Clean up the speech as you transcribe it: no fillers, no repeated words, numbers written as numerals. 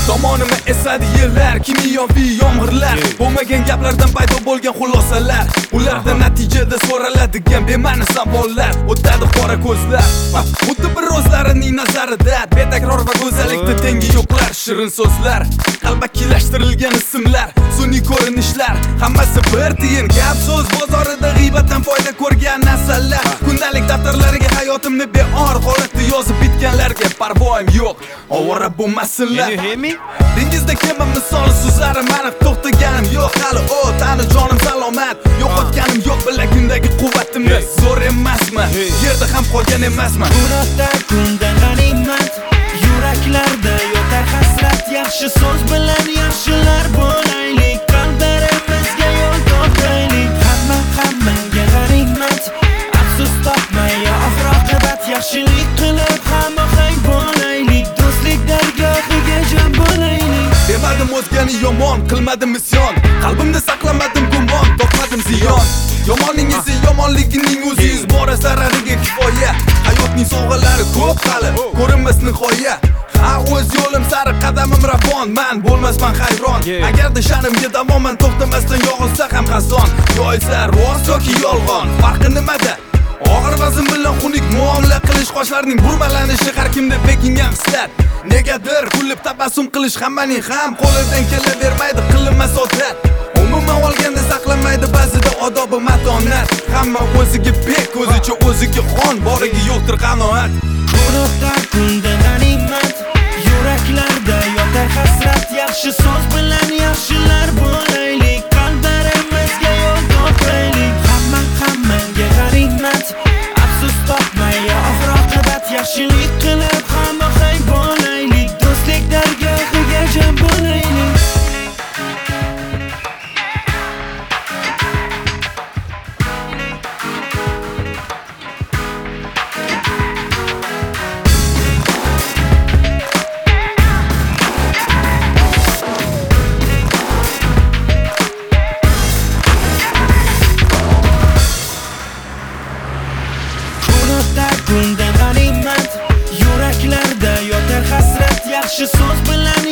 Tomonimni esadi yillar, kimyoviy yomg'irlar, bo'lmagan gaplardan paydo bo'lgan xulosalar. Ularda natijada so'raladigan bema'ni savollar, o'tadi qora ko'zlar. Xuddi bir o'zlarining nazarida betakror va go'zallikda tengi yo'qlar. Shirin so'zlar, qalbakilashtirilgan ismlar, sun'iy ko'rinishlar, hammasi bir tiyin gap so'z bozorida g'iybatdan foyda ko'rgan narsalar. Kundalik daftarlariga hayotimni beor holatda yozib bitganlarga parvoyim yo'q. Ovora bo'lmasinlar. Dengizda kema misoli so'zlarim aniq to'xtaganim yo'q. Hali tani jonim salomat, yo'qotganim yo'q bilagimdagi quvvatimni. Zo'r emasman, yerda ham qolgan emasman. Uroqda kunda g'animat, yuraklarda yotar hasrat. Yaxshi so'z bilan yaxshilar bo'laylik, qalblarimizga yo'l topaylik. Hammaga g'animat, afsus topmay oxir-oqibat yaxshilik qilib hamohang bo'laylik. Do'stlik dargohiga jam bo'laylik. Demadim o'zgani yomon, qilmadim isyon, qalbimda saqlamadim gumon, topmadim ziyon. Yomonning esi yomonligining o'ziz bora zarariga kifoya. Hayotning sovg'alari ko'p hali, ko'rinmas nihoya. O'z yo'lim sari qadamim ravon, man bo'lmasman hayron. Agarda sha'nimga davoman to'xtamasdan yog'ilsa ham xazon, yo'lsa rost yoki yolg'on, farqi nimada? Og'ir vazn bilan xunuk muomala qilish, qoshlarning burmalanishi har kimda bekingan hislat. Negadir kulib tabassum qilish hammaning ham qo'lidan kelavermaydi, qilinmas odat. Umuman olganda saqlamaydi ba'zida odobi matonat. Hamma o'ziga bek, o'zicha o'ziga xon, boriga yo'qdir qanoat. Uroqda kunda g'animat, yuraklarda yotar hasrat. Yaxshi so'z bilan yaxshilar bo'laylik, qalblarimizga yo'l topaylik. Hammaga g'animat, afsus topmay oxir-oqibat yaxshilik qilib hamohang bo'laylik. Do'stlik dargohiga jam bo'laylik. Kunda g'animat, yuraklarda yotar hasrat. Yaxshi so'z bilan